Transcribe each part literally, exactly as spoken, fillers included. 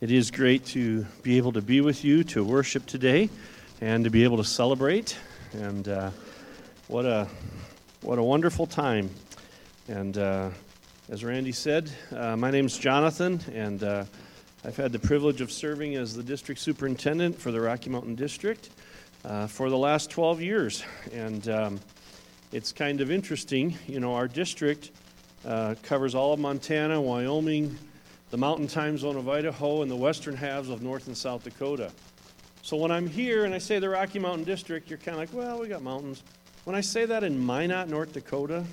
It is great to be able to be with you, to worship today, and to be able to celebrate. And uh, what a what a wonderful time. And uh, as Randy said, uh, my name's Jonathan, and uh, I've had the privilege of serving as the district superintendent for the Rocky Mountain District uh, for the last twelve years. And um, it's kind of interesting, you know, our district uh, covers all of Montana, Wyoming, the mountain time zone of Idaho, and the western halves of North and South Dakota. So when I'm here and I say the Rocky Mountain District, you're kind of like, well, we got mountains. When I say that in Minot, North Dakota,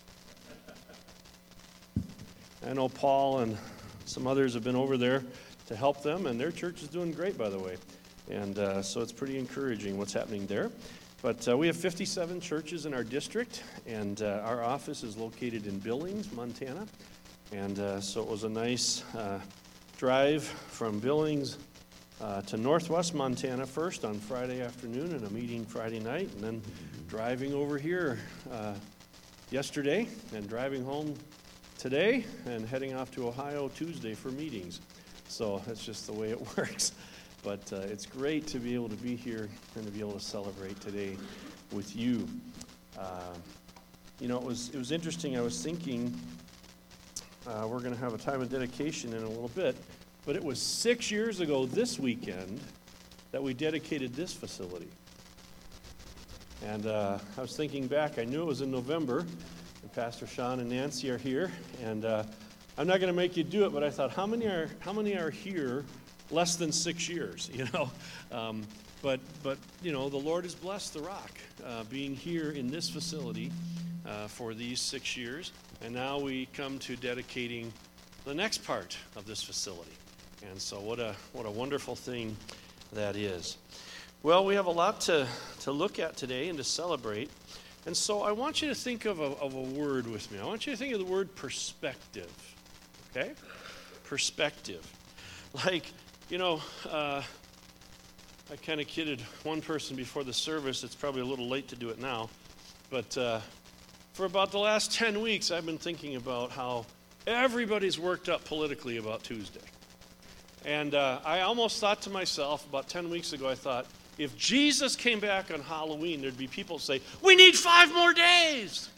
I know Paul and some others have been over there to help them, and their church is doing great, by the way. And uh, so it's pretty encouraging what's happening there. But uh, we have fifty-seven churches in our district, and uh, our office is located in Billings, Montana. And uh, so it was a nice uh, drive from Billings uh, to Northwest Montana first on Friday afternoon and a meeting Friday night, and then driving over here uh, yesterday and driving home today and heading off to Ohio Tuesday for meetings. So that's just the way it works. But uh, it's great to be able to be here and to be able to celebrate today with you. Uh, you know, it was it was interesting. I was thinking. Uh, we're going to have a time of dedication in a little bit, but it was six years ago this weekend that we dedicated this facility. And uh, I was thinking back, I knew it was in November, and Pastor Sean and Nancy are here, and uh, I'm not going to make you do it, but I thought, how many are how many are here less than six years, you know? Um, but, but you know, the Lord has blessed the Rock, uh, being here in this facility uh, for these six years. And now we come to dedicating the next part of this facility. And so what a what a wonderful thing that is. Well, we have a lot to, to look at today and to celebrate. And so I want you to think of a, of a word with me. I want you to think of the word perspective. Okay? Perspective. Like, you know, uh, I kind of kidded one person before the service. It's probably a little late to do it now. But uh, for about the last ten weeks, I've been thinking about how everybody's worked up politically about Tuesday. And uh, I almost thought to myself, about ten weeks ago, I thought, if Jesus came back on Halloween, there'd be people say, we need five more days.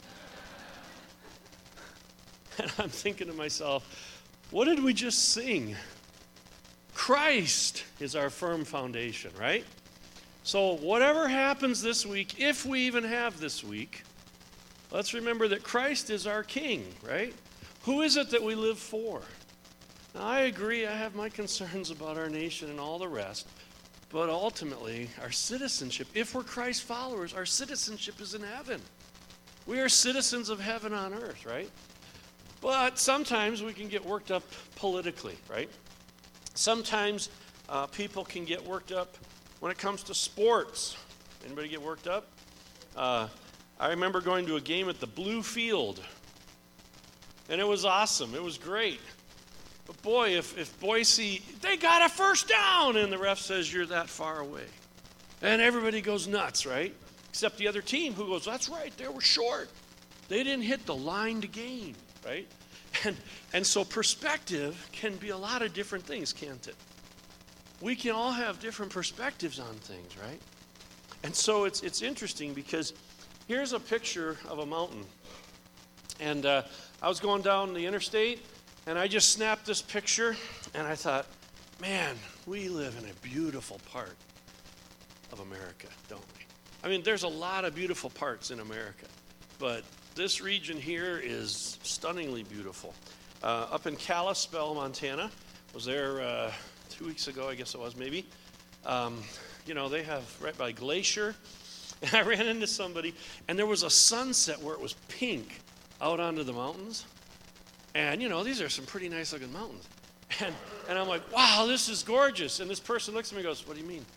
And I'm thinking to myself, what did we just sing? Christ is our firm foundation, right? So whatever happens this week, if we even have this week, let's remember that Christ is our King, right? Who is it that we live for? Now, I agree, I have my concerns about our nation and all the rest, but ultimately, our citizenship, if we're Christ followers, our citizenship is in heaven. We are citizens of heaven on earth, right? But sometimes we can get worked up politically, right? Sometimes uh, people can get worked up when it comes to sports. Anybody get worked up? Uh, I remember going to a game at the Blue Field, and it was awesome. It was great. But boy, if, if Boise, they got a first down, and the ref says you're that far away. And everybody goes nuts, right? Except the other team who goes, that's right, they were short. They didn't hit the line to gain, right? And, and so perspective can be a lot of different things, can't it? We can all have different perspectives on things, right? And so it's it's interesting because here's a picture of a mountain. And uh, I was going down the interstate, and I just snapped this picture, and I thought, man, we live in a beautiful part of America, don't we? I mean, there's a lot of beautiful parts in America, but this region here is stunningly beautiful. Uh, up in Kalispell, Montana, was there uh, two weeks ago, I guess it was maybe. Um, you know, they have right by Glacier. And I ran into somebody, and there was a sunset where it was pink out onto the mountains. And, you know, these are some pretty nice-looking mountains. And and I'm like, wow, this is gorgeous. And this person looks at me and goes, what do you mean?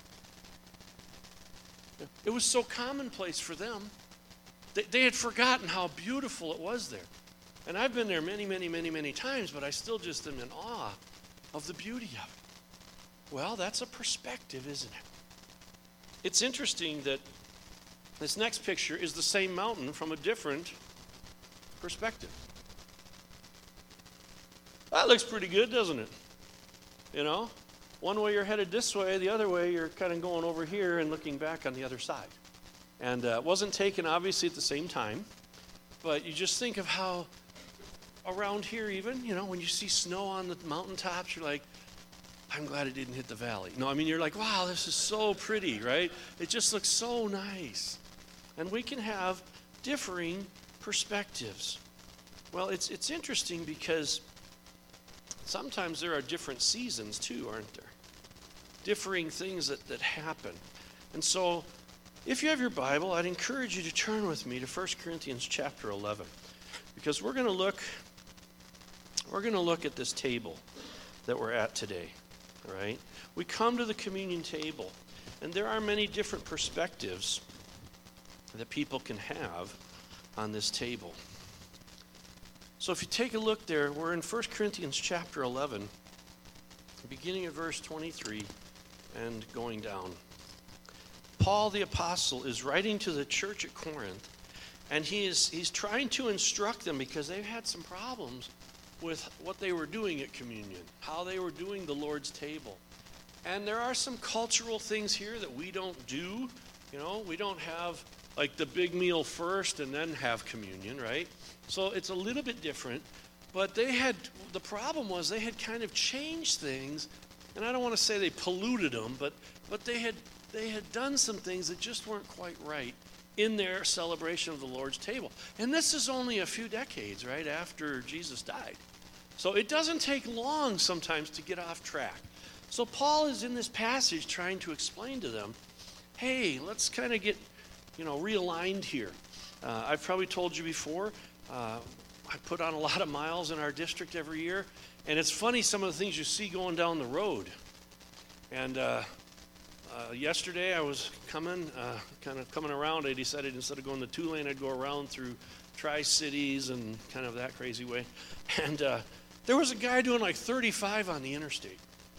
It was so commonplace for them. They, they had forgotten how beautiful it was there. And I've been there many, many, many, many times, but I still just am in awe of the beauty of it. Well, that's a perspective, isn't it? It's interesting that this next picture is the same mountain from a different perspective. That looks pretty good, doesn't it? You know? one way you're headed this way, the other way you're kind of going over here and looking back on the other side. And uh, it wasn't taken, obviously, at the same time. But you just think of how around here even, you know, when you see snow on the mountaintops, you're like, I'm glad it didn't hit the valley. No, I mean, you're like, wow, this is so pretty, right? It just looks so nice. And we can have differing perspectives. Well, it's it's interesting because sometimes there are different seasons too, aren't there? Differing things that, that happen. And so if you have your Bible, I'd encourage you to turn with me to First Corinthians chapter eleven, because we're going to look we're going to look at this table that we're at today, all right? We come to the communion table, and there are many different perspectives that people can have on this table. So if you take a look there, we're in First Corinthians chapter eleven, beginning at verse twenty-three and going down. Paul the apostle is writing to the church at Corinth, and he is he's trying to instruct them because they've had some problems with what they were doing at communion, how they were doing the Lord's table. And there are some cultural things here that we don't do. You know, we don't have like the big meal first and then have communion, right? So it's a little bit different. But they had, the problem was they had kind of changed things, and I don't want to say they polluted them, but but they had they had done some things that just weren't quite right in their celebration of the Lord's table. And this is only a few decades, right, after Jesus died. So it doesn't take long sometimes to get off track. So Paul is in this passage trying to explain to them, hey, let's kind of get, you know, realigned here. Uh, I've probably told you before, uh, I put on a lot of miles in our district every year, and it's funny some of the things you see going down the road. And uh, uh, yesterday I was coming, uh, kind of coming around. I decided instead of going the two lane, I'd go around through Tri-Cities and kind of that crazy way. And uh, there was a guy doing like thirty-five on the interstate.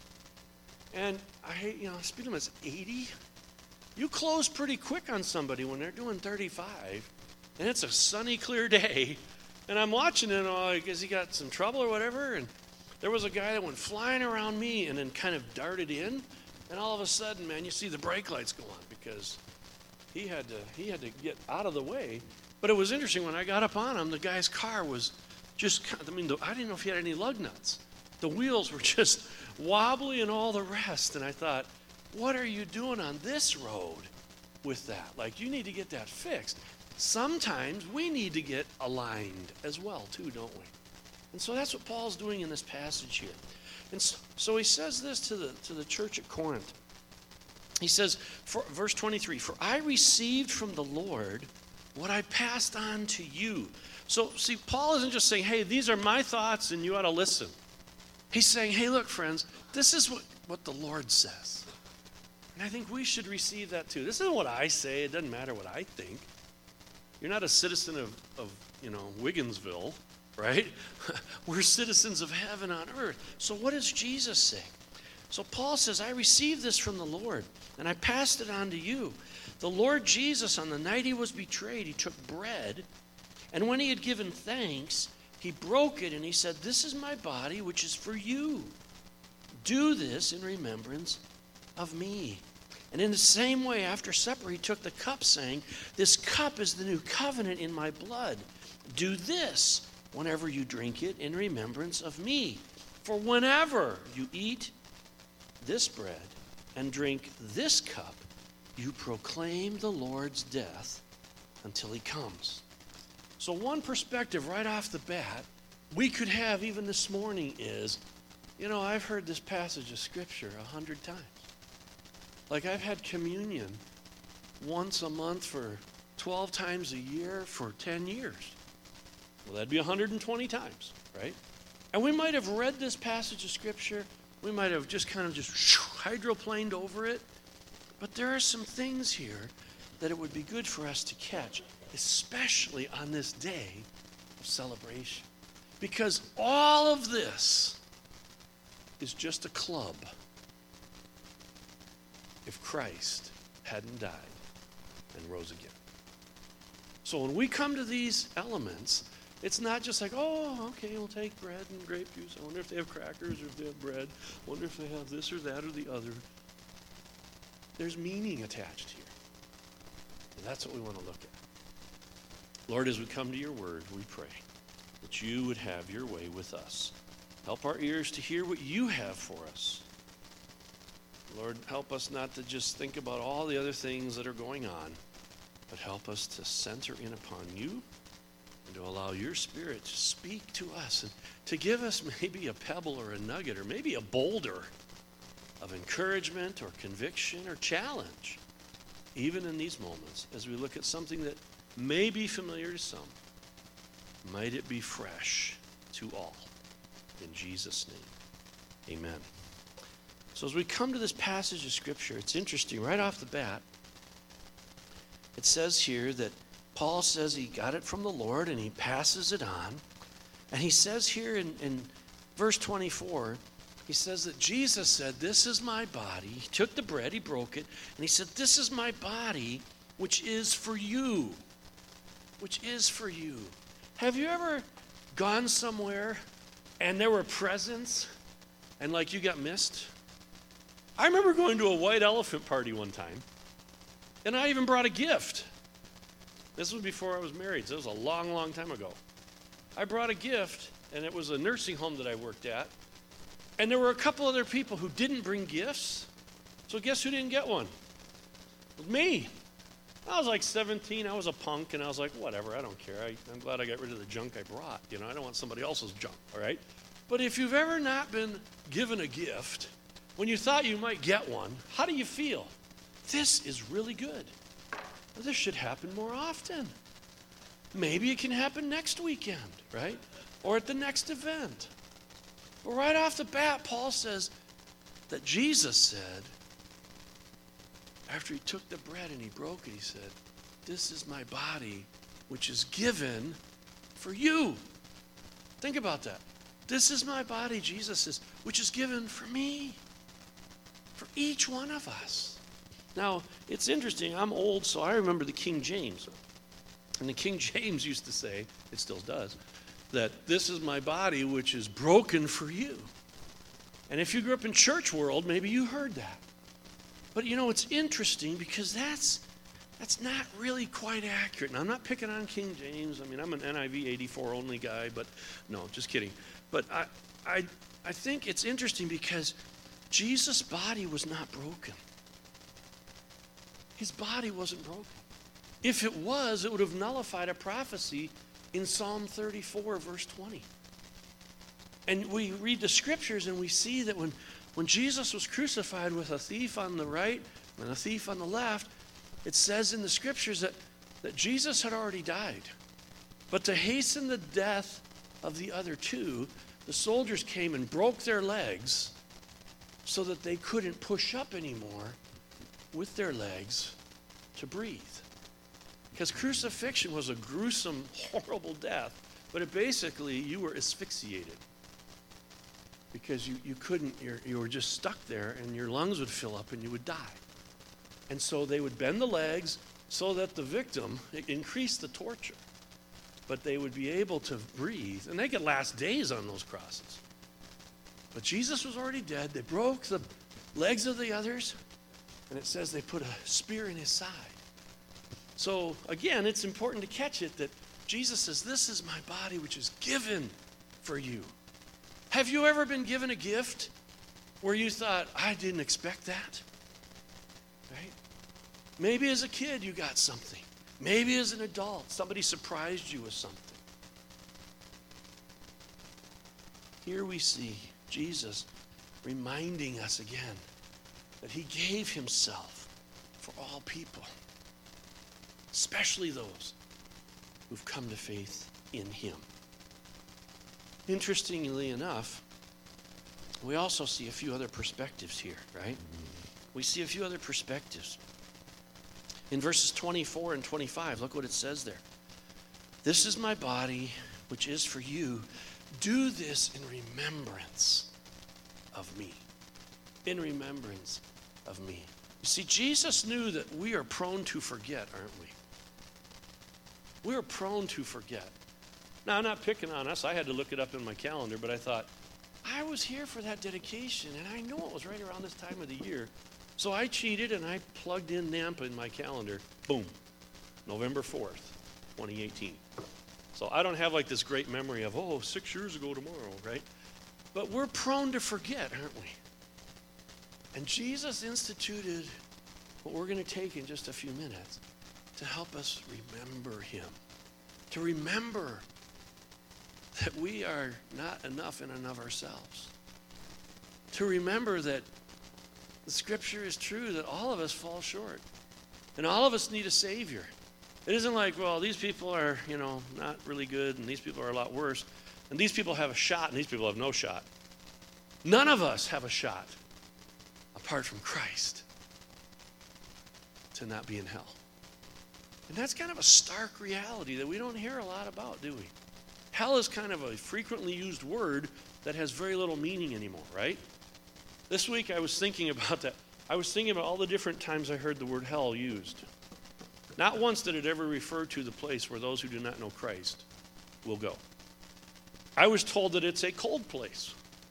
And I, you know, speed limit's eighty. You close pretty quick on somebody when they're doing thirty-five, and it's a sunny, clear day. And I'm watching it, and I'm like, has he got some trouble or whatever? And there was a guy that went flying around me and then kind of darted in. And all of a sudden, man, you see the brake lights go on because he had to he had to get out of the way. But it was interesting, when I got up on him, the guy's car was just, I mean, I didn't know if he had any lug nuts. The wheels were just wobbly and all the rest. And I thought, what are you doing on this road with that? Like, you need to get that fixed. Sometimes we need to get aligned as well, too, don't we? And so that's what Paul's doing in this passage here. And so, so he says this to the to the church at Corinth. He says, for, verse twenty-three, "For I received from the Lord what I passed on to you." So, see, Paul isn't just saying, hey, these are my thoughts and you ought to listen. He's saying, hey, look, friends, this is what, what the Lord says. And I think we should receive that too. This isn't what I say. It doesn't matter what I think. You're not a citizen of, of you know, Wigginsville, right? We're citizens of heaven on earth. So what does Jesus say? So Paul says, I received this from the Lord, and I passed it on to you. The Lord Jesus, on the night he was betrayed, he took bread, and when he had given thanks, he broke it, and he said, this is my body, which is for you. Do this in remembrance of me. And in the same way, after supper, he took the cup, saying, this cup is the new covenant in my blood. Do this whenever you drink it in remembrance of me. For whenever you eat this bread and drink this cup, you proclaim the Lord's death until he comes. So one perspective right off the bat we could have even this morning is, you know, I've heard this passage of Scripture a hundred times. Like, I've had communion once a month for twelve times a year for ten years. Well, that'd be one hundred twenty times, right? And we might have read this passage of Scripture. We might have just kind of just hydroplaned over it. But there are some things here that it would be good for us to catch, especially on this day of celebration. Because all of this is just a club if Christ hadn't died and rose again. So when we come to these elements, It's not just like, oh, okay, we'll take bread and grape juice. I wonder if they have crackers or if they have bread. I wonder if they have this or that or the other. There's meaning attached here. And that's what we want to look at. Lord, as we come to your word, we pray that you would have your way with us. Help our ears to hear what you have for us. Lord, help us not to just think about all the other things that are going on, but help us to center in upon you and to allow your Spirit to speak to us and to give us maybe a pebble or a nugget or maybe a boulder of encouragement or conviction or challenge, even in these moments, as we look at something that may be familiar to some. Might it be fresh to all. In Jesus' name, amen. So as we come to this passage of Scripture, it's interesting. Right off the bat, it says here that Paul says he got it from the Lord and he passes it on. And he says here in, in verse twenty-four, he says that Jesus said, this is my body. He took the bread, he broke it, and he said, this is my body, which is for you. Which is for you. Have you ever gone somewhere and there were presents and like you got missed? I remember going to a white elephant party one time, and I even brought a gift. This was before I was married, so it was a long, long time ago. I brought a gift, and it was a nursing home that I worked at, and there were a couple other people who didn't bring gifts, so guess who didn't get one? It was me. I was like seventeen, I was a punk, and I was like, whatever, I don't care. I, I'm glad I got rid of the junk I brought. You know, I don't want somebody else's junk, all right? But if you've ever not been given a gift, when you thought you might get one, how do you feel? This is really good. This should happen more often. Maybe it can happen next weekend, right? Or at the next event. But right off the bat, Paul says that Jesus said, after he took the bread and he broke it, he said, this is my body, which is given for you. Think about that. This is my body, Jesus says, which is given for me, for each one of us. Now, it's interesting. I'm old, so I remember the King James. And the King James used to say, it still does, that this is my body, which is broken for you. And if you grew up in church world, maybe you heard that. But you know, it's interesting because that's that's not really quite accurate. And I'm not picking on King James. I mean, I'm an N I V eighty-four only guy, but no, just kidding. But I I I think it's interesting because Jesus' body was not broken. His body wasn't broken. If it was, it would have nullified a prophecy in Psalm thirty-four, verse twenty. And we read the scriptures and we see that when When Jesus was crucified with a thief on the right and a thief on the left, it says in the scriptures that, that Jesus had already died. But to hasten the death of the other two, the soldiers came and broke their legs so that they couldn't push up anymore with their legs to breathe. Because crucifixion was a gruesome, horrible death, but it basically, you were asphyxiated. Because you, you couldn't, you're, you were just stuck there and your lungs would fill up and you would die. And so they would bend the legs so that the victim, it increased the torture, but they would be able to breathe. And they could last days on those crosses. But Jesus was already dead. They broke the legs of the others, and it says they put a spear in his side. So again, it's important to catch it that Jesus says, this is my body which is given for you. Have you ever been given a gift where you thought, I didn't expect that? Right? Maybe as a kid you got something. Maybe as an adult, somebody surprised you with something. Here we see Jesus reminding us again that he gave himself for all people, especially those who've come to faith in him. Interestingly enough, we also see a few other perspectives here, right? We see a few other perspectives. In verses twenty-four and twenty-five, look what it says there. This is my body, which is for you. Do this in remembrance of me. In remembrance of me. You see, Jesus knew that we are prone to forget, aren't we? We are prone to forget. Now, I'm not picking on us. I had to look it up in my calendar, but I thought, I was here for that dedication, and I know it was right around this time of the year. So I cheated, and I plugged in Nampa in my calendar. Boom, November fourth, twenty eighteen. So I don't have like this great memory of, oh, six years ago tomorrow, right? But we're prone to forget, aren't we? And Jesus instituted what we're going to take in just a few minutes to help us remember him. To remember that we are not enough in and of ourselves. To remember that the scripture is true, that all of us fall short. And all of us need a Savior. It isn't like, well, these people are, you know, not really good, and these people are a lot worse, and these people have a shot, and these people have no shot. None of us have a shot apart from Christ to not be in hell. And that's kind of a stark reality that we don't hear a lot about, do we? Hell is kind of a frequently used word that has very little meaning anymore, right? This week I was thinking about that. I was thinking about all the different times I heard the word hell used. Not once did it ever refer to the place where those who do not know Christ will go. I was told that it's a cold place.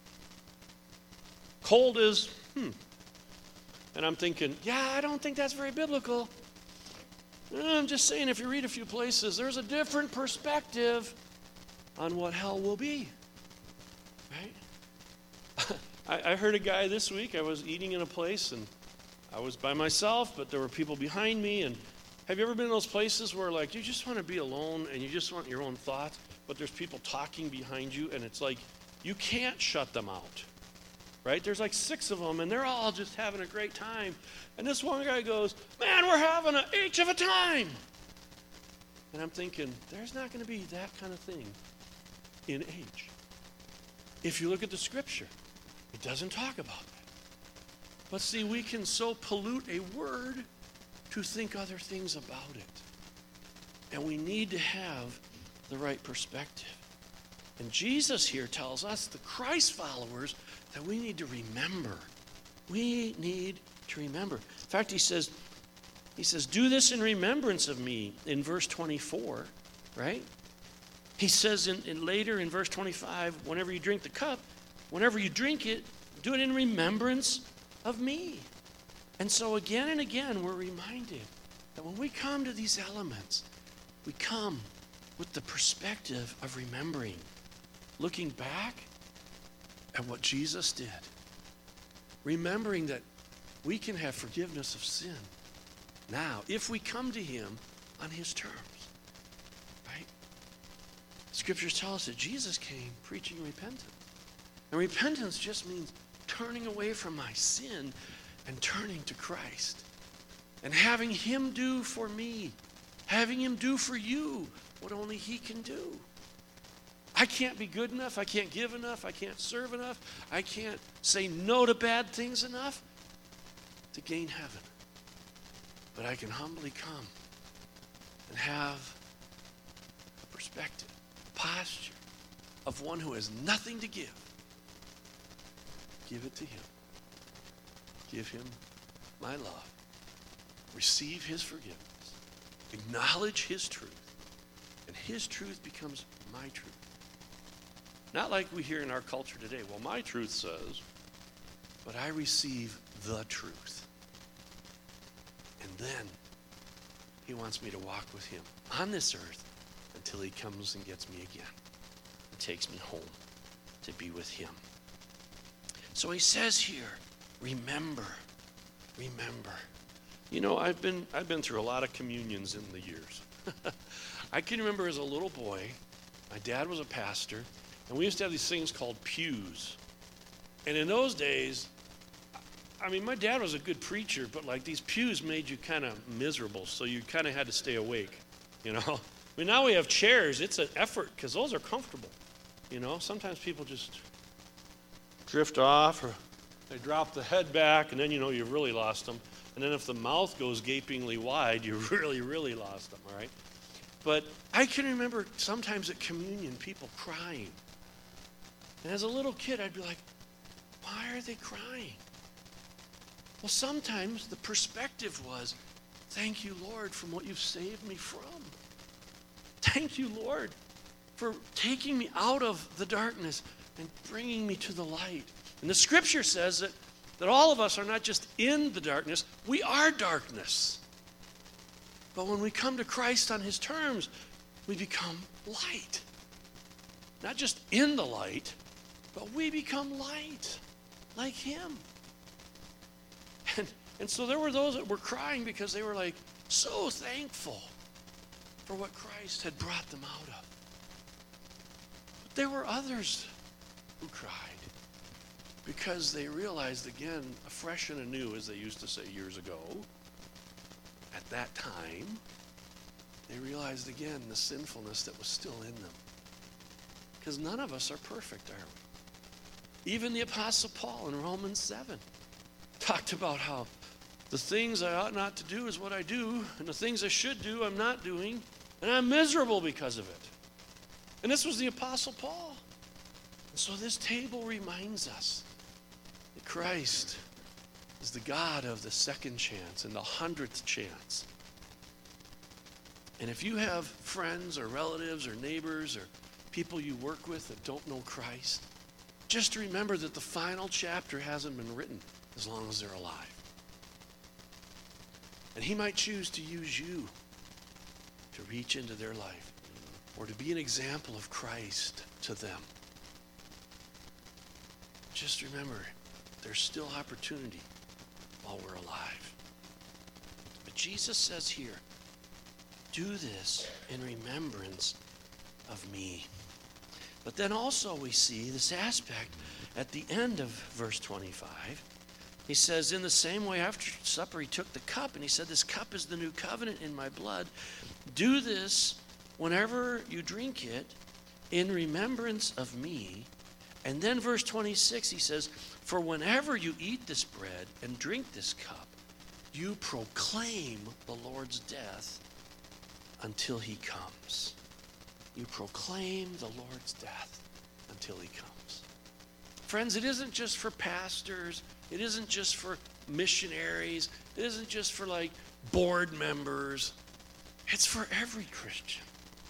Cold is, hmm. And I'm thinking, yeah, I don't think that's very biblical. I'm just saying, if you read a few places, there's a different perspective on what hell will be. Right? I, I heard a guy this week, I was eating in a place, and I was by myself, but there were people behind me. And have you ever been in those places where, like, you just want to be alone, and you just want your own thoughts, but there's people talking behind you, and it's like, you can't shut them out. Right? There's like six of them, and they're all just having a great time. And this one guy goes, man, we're having a H of a time. And I'm thinking, there's not going to be that kind of thing in H. If you look at the scripture, it doesn't talk about that. But see, we can so pollute a word to think other things about it. And we need to have the right perspective. And Jesus here tells us, the Christ followers, that we need to remember. We need to remember. In fact, he says, he says, do this in remembrance of me in verse twenty-four, right? He says in, in later in verse twenty-five, whenever you drink the cup, whenever you drink it, do it in remembrance of me. And so again and again, we're reminded that when we come to these elements, we come with the perspective of remembering, looking back at what Jesus did. Remembering that we can have forgiveness of sin now if we come to him on his terms. Right? Scriptures tell us that Jesus came preaching repentance. And repentance just means turning away from my sin and turning to Christ. And having him do for me, having him do for you what only he can do. I can't be good enough. I can't give enough. I can't serve enough. I can't say no to bad things enough to gain heaven. But I can humbly come and have a perspective, a posture of one who has nothing to give. Give it to him. Give him my love. Receive his forgiveness. Acknowledge his truth. And his truth becomes my truth. Not like we hear in our culture today, well, my truth says, but I receive the truth. And then he wants me to walk with him on this earth until he comes and gets me again and takes me home to be with him. So he says here, remember, remember. You know, I've been I've been through a lot of communions in the years. I can remember as a little boy, my dad was a pastor, and we used to have these things called pews. And in those days, I mean, my dad was a good preacher, but like these pews made you kind of miserable, so you kind of had to stay awake, you know. I mean, now we have chairs. It's an effort because those are comfortable, you know. Sometimes people just drift off or they drop the head back, and then, you know, you've really lost them. And then if the mouth goes gapingly wide, you really, really lost them, all right? But I can remember sometimes at communion, people crying. And as a little kid, I'd be like, why are they crying? Well, sometimes the perspective was, thank you, Lord, from what you've saved me from. Thank you, Lord, for taking me out of the darkness and bringing me to the light. And the scripture says that, that all of us are not just in the darkness, we are darkness. But when we come to Christ on his terms, we become light. Not just in the light, but we become light, like him. And, and so there were those that were crying because they were like so thankful for what Christ had brought them out of. But there were others who cried because they realized again, afresh and anew, as they used to say years ago, at that time, they realized again the sinfulness that was still in them. Because none of us are perfect, are we? Even the Apostle Paul in Romans seven talked about how the things I ought not to do is what I do, and the things I should do I'm not doing, and I'm miserable because of it. And this was the Apostle Paul. And so this table reminds us that Christ is the God of the second chance and the hundredth chance. And if you have friends or relatives or neighbors or people you work with that don't know Christ, just remember that the final chapter hasn't been written as long as they're alive. And he might choose to use you to reach into their life or to be an example of Christ to them. Just remember, there's still opportunity while we're alive. But Jesus says here, do this in remembrance of me. But then also we see this aspect at the end of verse twenty-five. He says, in the same way after supper he took the cup and he said, this cup is the new covenant in my blood. Do this whenever you drink it in remembrance of me. And then verse twenty-six he says, for whenever you eat this bread and drink this cup, you proclaim the Lord's death until he comes. You proclaim the Lord's death until he comes. Friends, it isn't just for pastors. It isn't just for missionaries. It isn't just for like board members. It's for every Christian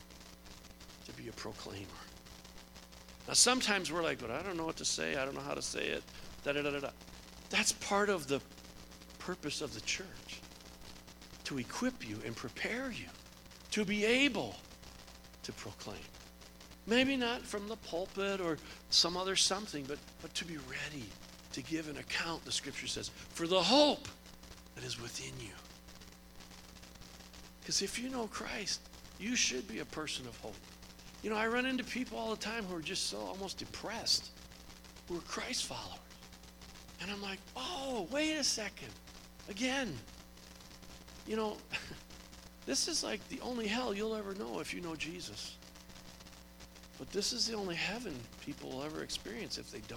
to be a proclaimer. Now, sometimes we're like, but I don't know what to say. I don't know how to say it. Da, da, da, da, da. That's part of the purpose of the church, to equip you and prepare you to be able to proclaim. Maybe not from the pulpit or some other something, but, but to be ready to give an account, the scripture says, for the hope that is within you. Because if you know Christ, you should be a person of hope. You know, I run into people all the time who are just so almost depressed, who are Christ followers. And I'm like, oh, wait a second. Again, you know, this is like the only hell you'll ever know if you know Jesus. But this is the only heaven people will ever experience if they don't.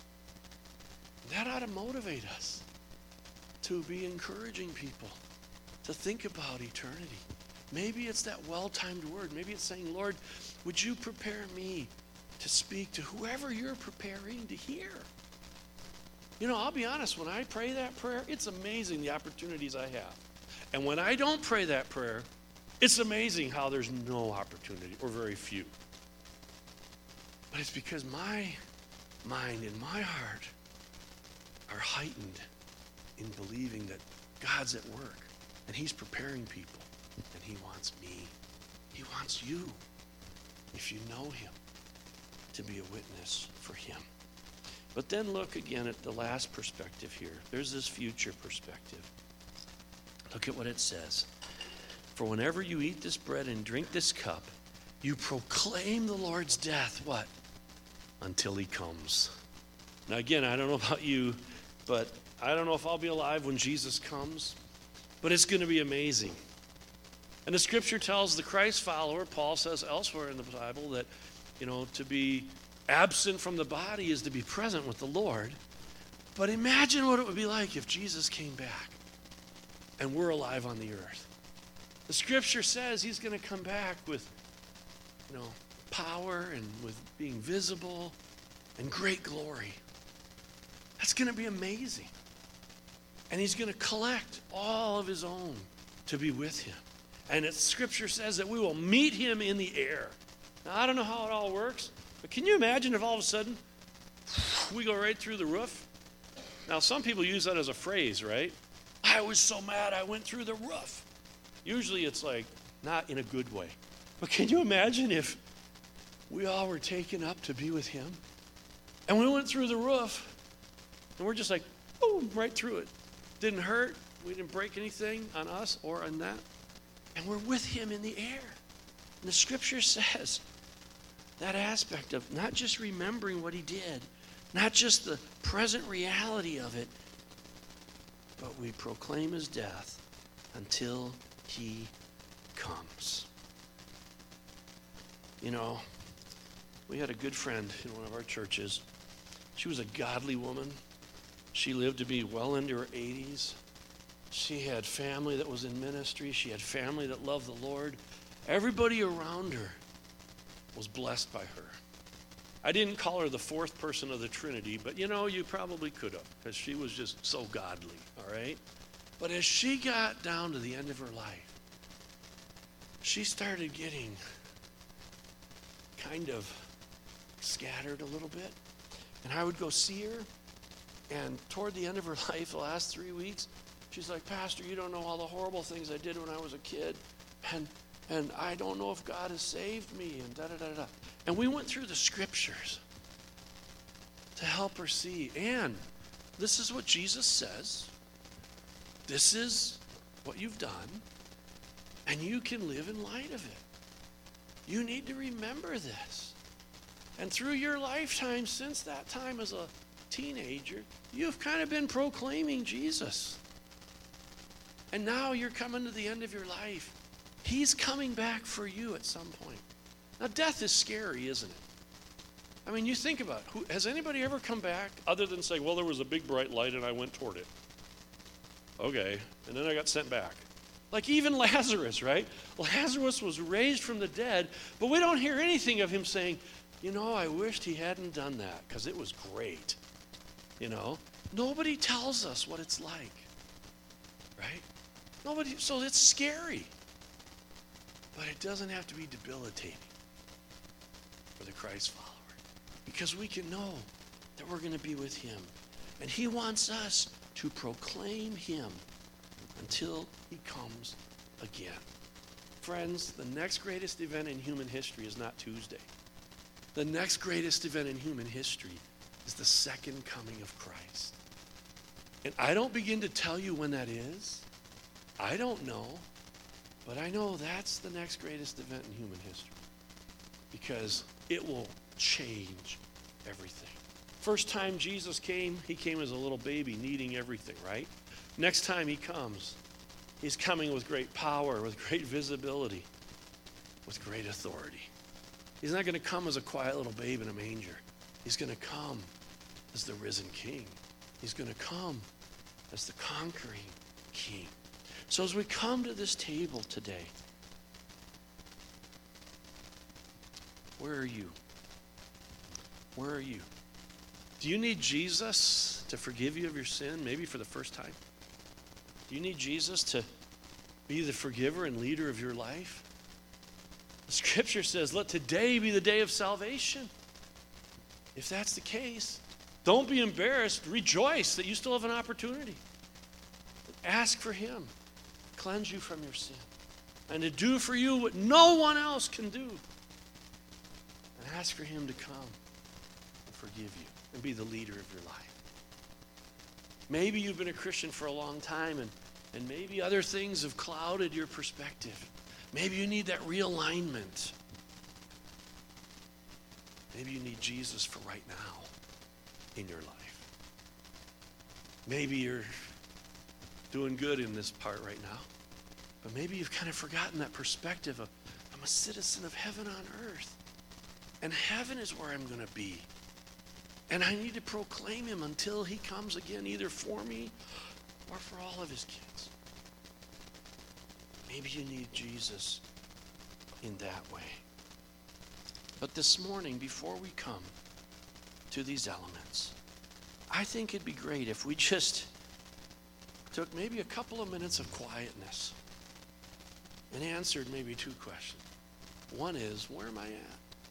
That ought to motivate us to be encouraging people to think about eternity. Maybe it's that well-timed word. Maybe it's saying, Lord, would you prepare me to speak to whoever you're preparing to hear? You know, I'll be honest, when I pray that prayer, it's amazing the opportunities I have. And when I don't pray that prayer, it's amazing how there's no opportunity or very few. But it's because my mind and my heart are heightened in believing that God's at work and he's preparing people and he wants me. He wants you, if you know him, to be a witness for him. But then look again at the last perspective here. There's this future perspective. Look at what it says. For whenever you eat this bread and drink this cup, you proclaim the Lord's death, what? Until he comes. Now again, I don't know about you, but I don't know if I'll be alive when Jesus comes, but it's going to be amazing. And the scripture tells the Christ follower, Paul says elsewhere in the Bible, that, you know, to be absent from the body is to be present with the Lord. But imagine what it would be like if Jesus came back and we're alive on the earth. The scripture says he's going to come back with, you know, power and with being visible and great glory. That's going to be amazing. And he's going to collect all of his own to be with him. And it, scripture says that we will meet him in the air. Now, I don't know how it all works, but can you imagine if all of a sudden we go right through the roof? Now, some people use that as a phrase, right? I was so mad I went through the roof. Usually it's like not in a good way. But can you imagine if we all were taken up to be with him? And we went through the roof, and we're just like, boom, right through it. Didn't hurt. We didn't break anything on us or on that. And we're with him in the air. And the scripture says that aspect of not just remembering what he did, not just the present reality of it, but we proclaim his death until he comes. You know, we had a good friend in one of our churches. She was a godly woman. She lived to be well into her eighties. She had family that was in ministry. She had family that loved the Lord. Everybody around her was blessed by her. I didn't call her the fourth person of the Trinity, but you know, you probably could have, because she was just so godly, all right? But as she got down to the end of her life, she started getting kind of scattered a little bit. And I would go see her, and toward the end of her life, the last three weeks, she's like, Pastor, you don't know all the horrible things I did when I was a kid, and and I don't know if God has saved me, and da-da-da-da. And we went through the scriptures to help her see. And this is what Jesus says. This is what you've done, and you can live in light of it. You need to remember this. And through your lifetime since that time as a teenager, you've kind of been proclaiming Jesus. And now you're coming to the end of your life. He's coming back for you at some point. Now, death is scary, isn't it? I mean, you think about it. Who, has anybody ever come back other than saying, well, there was a big bright light and I went toward it? Okay, and then I got sent back. Like even Lazarus, right? Lazarus was raised from the dead, but we don't hear anything of him saying, you know, I wished he hadn't done that because it was great. You know, nobody tells us what it's like, right? Nobody, so it's scary. But it doesn't have to be debilitating for the Christ follower, because we can know that we're going to be with him. And he wants us to proclaim him until he comes again. Friends, the next greatest event in human history is not Tuesday. The next greatest event in human history is the second coming of Christ. And I don't begin to tell you when that is. I don't know. But I know that's the next greatest event in human history, because it will change everything. First time Jesus came, he came as a little baby needing everything, right? Next time he comes, he's coming with great power, with great visibility, with great authority. He's not going to come as a quiet little babe in a manger. He's going to come as the risen king. He's going to come as the conquering king. So as we come to this table today, where are you? Where are you? Do you need Jesus to forgive you of your sin, maybe for the first time? Do you need Jesus to be the forgiver and leader of your life? The scripture says, let today be the day of salvation. If that's the case, don't be embarrassed. Rejoice that you still have an opportunity. Ask for him. Cleanse you from your sin, and to do for you what no one else can do. And ask for him to come and forgive you and be the leader of your life. Maybe you've been a Christian for a long time, and, and maybe other things have clouded your perspective. Maybe you need that realignment. Maybe you need Jesus for right now in your life. Maybe you're doing good in this part right now. But maybe you've kind of forgotten that perspective of, I'm a citizen of heaven on earth. And heaven is where I'm going to be. And I need to proclaim him until he comes again, either for me or for all of his kids. Maybe you need Jesus in that way. But this morning, before we come to these elements, I think it'd be great if we just took maybe a couple of minutes of quietness and answered maybe two questions. One is, where am I at?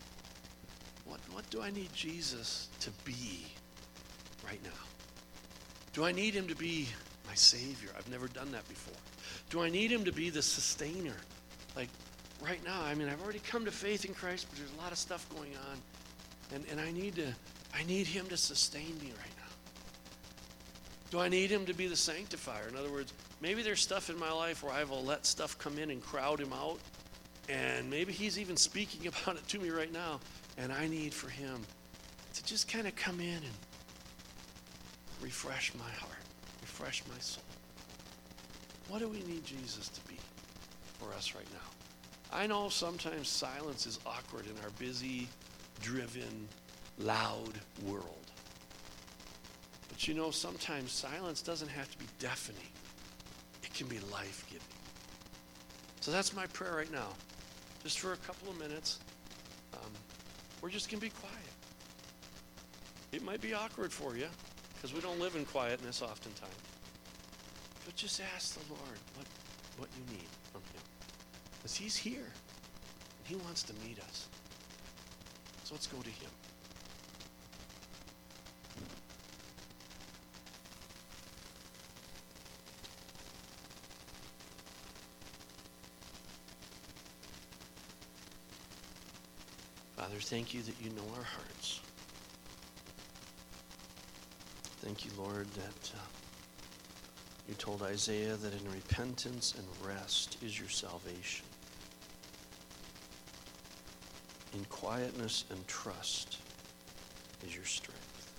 what, what do I need Jesus to be right now? Do I need him to be my Savior? I've never done that before. Do I need him to be the sustainer? Like right now, I mean, I've already come to faith in Christ, but there's a lot of stuff going on. And, and I need to, I need him to sustain me right now. Do I need him to be the sanctifier? In other words, maybe there's stuff in my life where I will let stuff come in and crowd him out. And maybe he's even speaking about it to me right now. And I need for him to just kind of come in and refresh my heart, refresh my soul. What do we need Jesus to be for us right now? I know sometimes silence is awkward in our busy, driven, loud world. But you know, sometimes silence doesn't have to be deafening. It can be life-giving. So that's my prayer right now. Just for a couple of minutes, um, we're just going to be quiet. It might be awkward for you because we don't live in quietness oftentimes. But just ask the Lord what, what you need from him. Because he's here. And he wants to meet us. So let's go to him. Father, thank you that you know our hearts. Thank you, Lord, that uh, you told Isaiah that in repentance and rest is your salvation. In quietness and trust is your strength.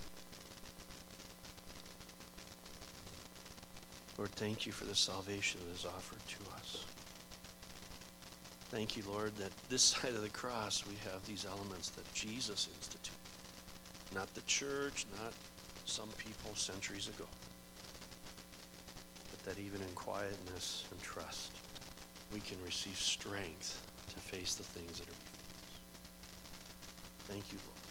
Lord, thank you for the salvation that is offered to us. Thank you, Lord, that this side of the cross we have these elements that Jesus instituted. Not the church, not some people centuries ago. But that even in quietness and trust, we can receive strength to face the things that are before us. Thank you, Lord.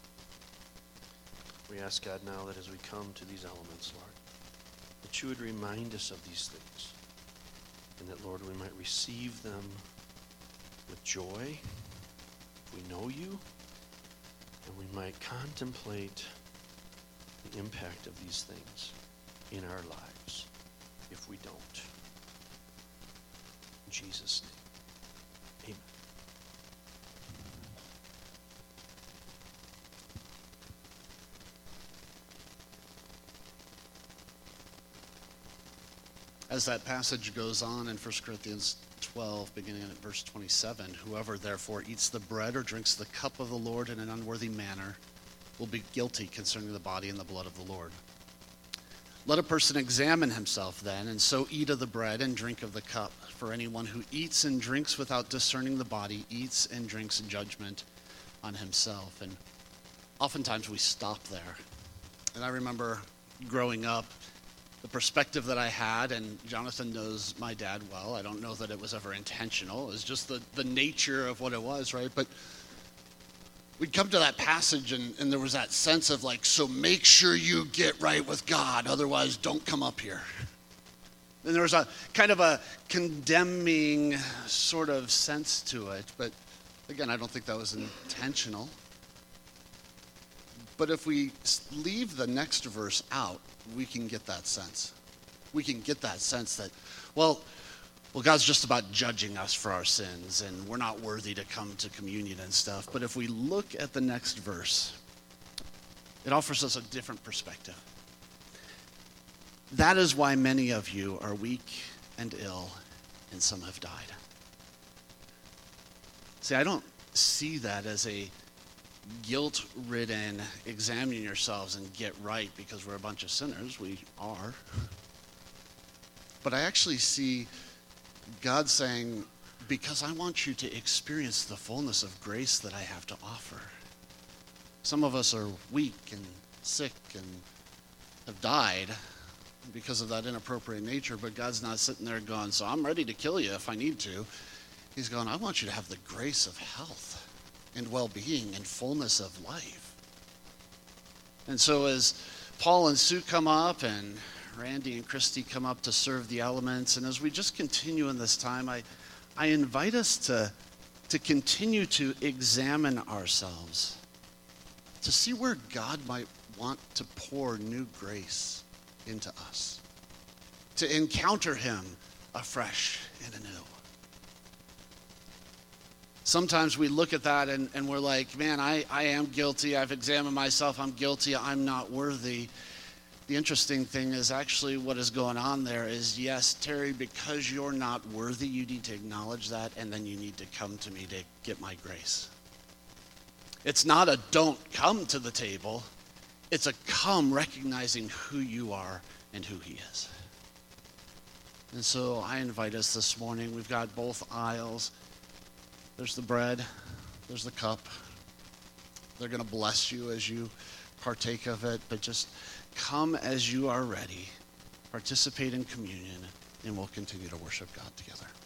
We ask, God, now that as we come to these elements, Lord, that you would remind us of these things. And that, Lord, we might receive them with joy, if we know you, and we might contemplate the impact of these things in our lives if we don't. In Jesus' name, amen. As that passage goes on in First Corinthians twelve, beginning at verse twenty-seven, whoever therefore eats the bread or drinks the cup of the Lord in an unworthy manner will be guilty concerning the body and the blood of the Lord. Let a person examine himself then, and so eat of the bread and drink of the cup. For anyone who eats and drinks without discerning the body eats and drinks judgment on himself. And oftentimes we stop there. And I remember growing up, the perspective that I had, and Jonathan knows my dad well. I don't know that it was ever intentional. It was just the, the nature of what it was, right? But we'd come to that passage, and, and there was that sense of like, so make sure you get right with God, otherwise don't come up here. And there was a kind of a condemning sort of sense to it. But again, I don't think that was intentional. But if we leave the next verse out, we can get that sense. We can get that sense that, well, well, God's just about judging us for our sins, and we're not worthy to come to communion and stuff. But if we look at the next verse, it offers us a different perspective. That is why many of you are weak and ill, and some have died. See, I don't see that as a guilt-ridden, examine yourselves and get right because we're a bunch of sinners. We are. But I actually see God saying, because I want you to experience the fullness of grace that I have to offer. Some of us are weak and sick and have died because of that inappropriate nature, but God's not sitting there going, so I'm ready to kill you if I need to. He's going, I want you to have the grace of health and well-being and fullness of life. And so as Paul and Sue come up and Randy and Christy come up to serve the elements, and as we just continue in this time, I, I invite us to, to continue to examine ourselves to see where God might want to pour new grace into us, to encounter him afresh and anew. Sometimes we look at that and, and we're like, man, I, I am guilty. I've examined myself. I'm guilty. I'm not worthy. The interesting thing is actually what is going on there is, yes, Terry, because you're not worthy, you need to acknowledge that, and then you need to come to me to get my grace. It's not a don't come to the table. It's a come recognizing who you are and who he is. And so I invite us this morning. We've got both aisles. There's the bread. There's the cup. They're going to bless you as you partake of it. But just come as you are ready. Participate in communion, and we'll continue to worship God together.